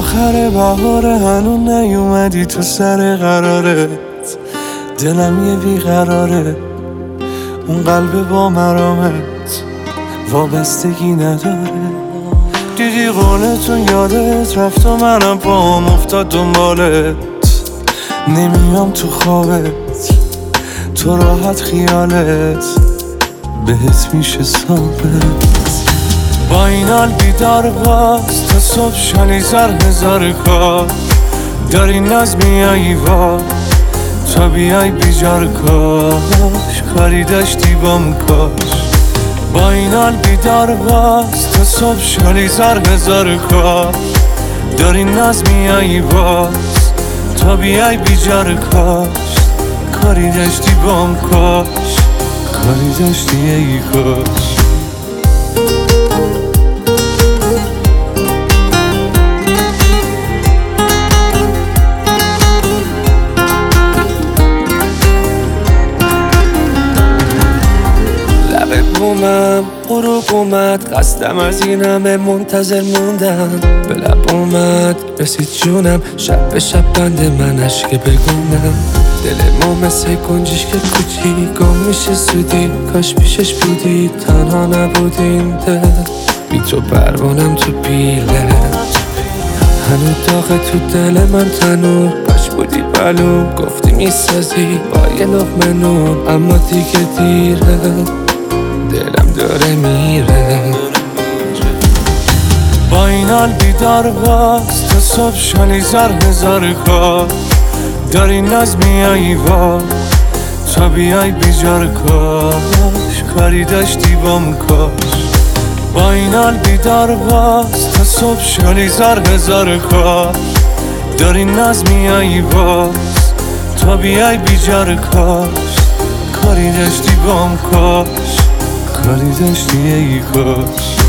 آخر بهاره هنون نیومدی تو سر قرارت، دلم یه بیقراره، اون قلب با مرامت وابستگی نداره. دیدی قولتون یادت رفت و منم پام افتاد دنبالت، نمیام تو خوابت، تو راحت خیالت بهت میشه ثابت. با این حال بیدار باز تا صبح شالی زر هزار کار، داری ناز میایی وا تا بیای بیجار کاش کاری داشتی بام کاش. با این حال بیدار باز تا صبح شالی زر هزار کار، داری ناز میایی باز تا بیای بیجار کاش کاری داشتی بام کاش کاری داشتی ای کاش. بومم غروب اومد، قصدم از این همه منتظر موندم. به لب اومد رسید جونم، شب به شب بند من عشق بگونم. دل ما مثل گنجش که کوچی گم میشه زودی، کاش پیشش بودی تنها نبودیم دل. بی تو پروانم تو پیله، هنو داغه تو دل من تنور. کاش بودی بلوم گفتی میسازی با یه لقمه نون، اما دیگه دیره دلم داره میره. با این حال بیدار باز تا صبح شالی زر هزار کار، داری ناز میایی وا تا بیای بیجار کاش کاری داشتی بام کاش. با این حال بیدار باز تا صبح شالی زر هزار کار، داری ناز میایی باز تا بیای بیجار کاش کاری داشتی بام کاش کاری داشتی ای کاش.